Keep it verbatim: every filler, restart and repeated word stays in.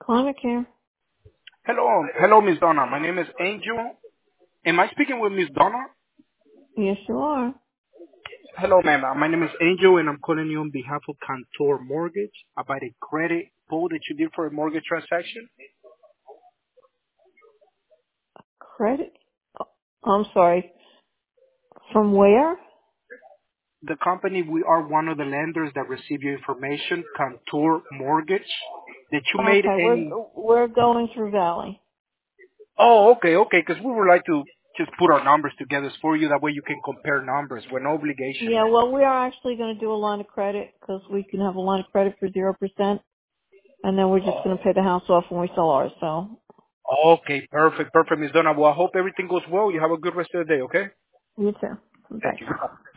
Climate care. Hello, hello, Miss Donna. My name is Angel. Am I speaking with Miss Donna? Yes, you are. Hello, ma'am. Uh, My name is Angel, and I'm calling you on behalf of Cantor Mortgage about a credit pull that you did for a mortgage transaction. Credit. oh, I'm sorry. From where? The company, we are one of the lenders that receive your information, Cantor Mortgage. That you made Okay, we're a. we're going through Valley. Oh, okay, okay. Because we would like to just put our numbers together for you. That way you can compare numbers with no obligation, Yeah, ma'am. well, we are actually going to do a line of credit because we can have a line of credit for zero percent, and then we're just going to pay the house off when we sell ours. So, Okay, perfect, perfect, Miss Donna. Well, I hope everything goes well. You have a good rest of the day, okay? you too. Thank Bye. you.